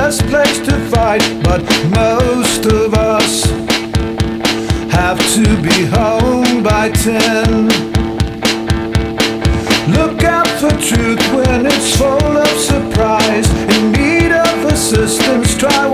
best place to fight, but most of us have to be home by 10. Look out for truth when it's full of surprise. In need of assistance, try